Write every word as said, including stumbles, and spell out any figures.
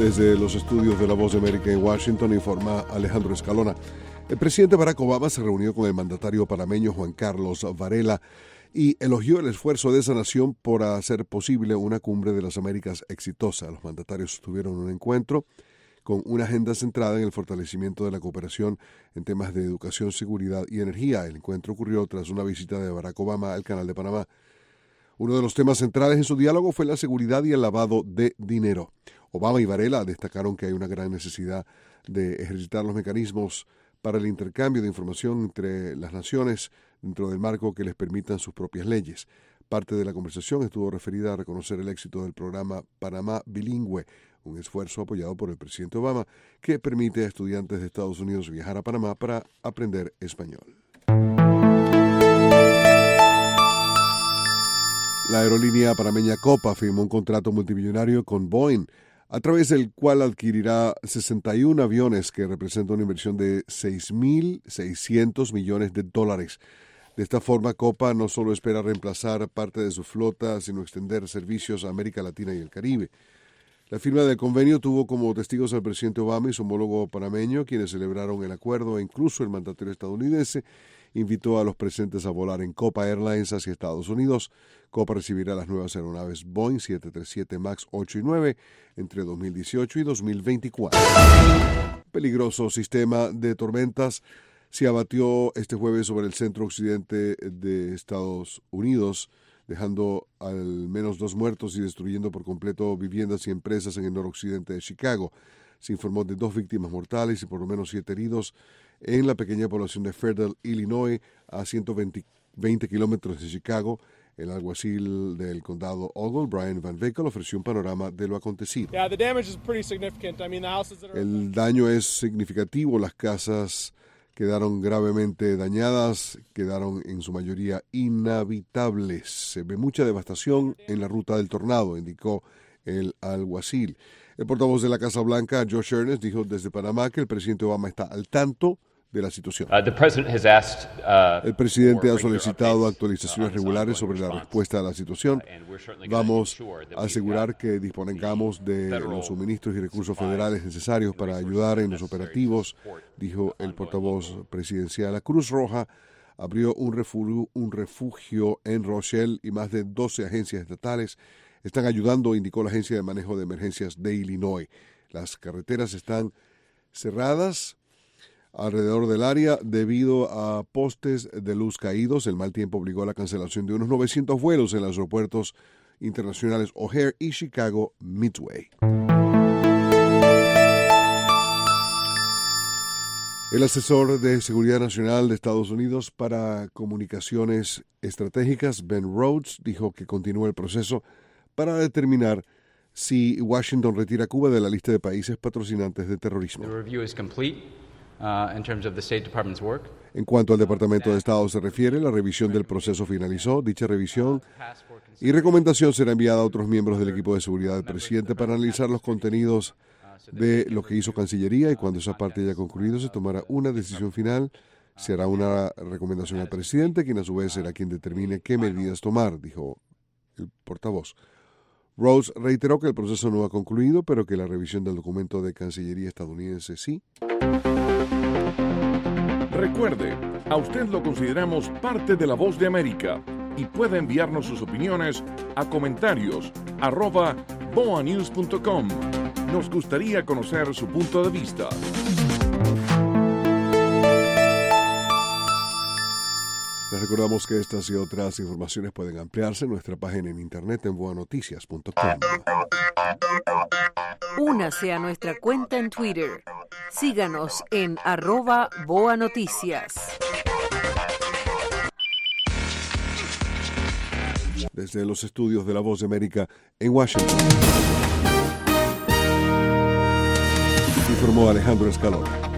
Desde los estudios de La Voz de América en Washington, informa Alejandro Escalona. El presidente Barack Obama se reunió con el mandatario panameño Juan Carlos Varela y elogió el esfuerzo de esa nación por hacer posible una cumbre de las Américas exitosa. Los mandatarios tuvieron un encuentro con una agenda centrada en el fortalecimiento de la cooperación en temas de educación, seguridad y energía. El encuentro ocurrió tras una visita de Barack Obama al Canal de Panamá. Uno de los temas centrales en su diálogo fue la seguridad y el lavado de dinero. Obama y Varela destacaron que hay una gran necesidad de ejercitar los mecanismos para el intercambio de información entre las naciones dentro del marco que les permitan sus propias leyes. Parte de la conversación estuvo referida a reconocer el éxito del programa Panamá Bilingüe, un esfuerzo apoyado por el presidente Obama que permite a estudiantes de Estados Unidos viajar a Panamá para aprender español. La aerolínea panameña Copa firmó un contrato multimillonario con Boeing, a través del cual adquirirá sesenta y uno aviones, que representa una inversión de seis mil seiscientos millones de dólares. De esta forma, Copa no solo espera reemplazar parte de su flota, sino extender servicios a América Latina y el Caribe. La firma del convenio tuvo como testigos al presidente Obama y su homólogo panameño, quienes celebraron el acuerdo, e incluso el mandatario estadounidense invitó a los presentes a volar en Copa Airlines hacia Estados Unidos. Copa recibirá las nuevas aeronaves Boeing siete treinta y siete MAX ocho y nueve entre dos mil dieciocho y dos mil veinticuatro. Peligroso sistema de tormentas se abatió este jueves sobre el centro occidente de Estados Unidos, dejando al menos dos muertos y destruyendo por completo viviendas y empresas en el noroccidente de Chicago. Se informó de dos víctimas mortales y por lo menos siete heridos en la pequeña población de Fairfield, Illinois, a ciento veinte kilómetros de Chicago. El alguacil del condado Ogle, Brian Van Vekel, ofreció un panorama de lo acontecido. Yeah, the damage is pretty significant. I mean, the houses that are... El daño es significativo. Las casas quedaron gravemente dañadas, quedaron en su mayoría inhabitables. Se ve mucha devastación en la ruta del tornado, indicó el alguacil. El portavoz de la Casa Blanca, Josh Earnest, dijo desde Panamá que el presidente Obama está al tanto de la situación. Uh, the president has asked, uh, el presidente ha solicitado actualizaciones regulares sobre la respuesta a la situación. Vamos a asegurar que dispongamos de los suministros y recursos federales necesarios para ayudar en los operativos, dijo el portavoz presidencial. La Cruz Roja abrió un refugio, un refugio en Rochelle y más de doce agencias estatales están ayudando, indicó la Agencia de Manejo de Emergencias de Illinois. Las carreteras están cerradas alrededor del área debido a postes de luz caídos. El mal tiempo obligó a la cancelación de unos novecientos vuelos en los aeropuertos internacionales O'Hare y Chicago Midway. El asesor de Seguridad Nacional de Estados Unidos para Comunicaciones Estratégicas, Ben Rhodes, dijo que continúa el proceso para determinar si Washington retira a Cuba de la lista de países patrocinantes de terrorismo. The review is complete, uh, in terms of the State Department's work. En cuanto al Departamento de Estado se refiere, la revisión del proceso finalizó. Dicha revisión y recomendación será enviada a otros miembros del equipo de seguridad del presidente para analizar los contenidos de lo que hizo Cancillería, y cuando esa parte haya concluido se tomará una decisión final. Se hará una recomendación al presidente, quien a su vez será quien determine qué medidas tomar, dijo el portavoz. Rhodes reiteró que el proceso no ha concluido, pero que la revisión del documento de Cancillería estadounidense sí. Recuerde, a usted lo consideramos parte de La Voz de América y puede enviarnos sus opiniones a comentarios arroba boa news punto com. Nos gustaría conocer su punto de vista. Les recordamos que estas y otras informaciones pueden ampliarse en nuestra página en internet en boa noticias punto com. Únase a nuestra cuenta en Twitter. Síganos en arroba Boa Noticias. Desde los estudios de La Voz de América en Washington, informó Alejandro Escalona.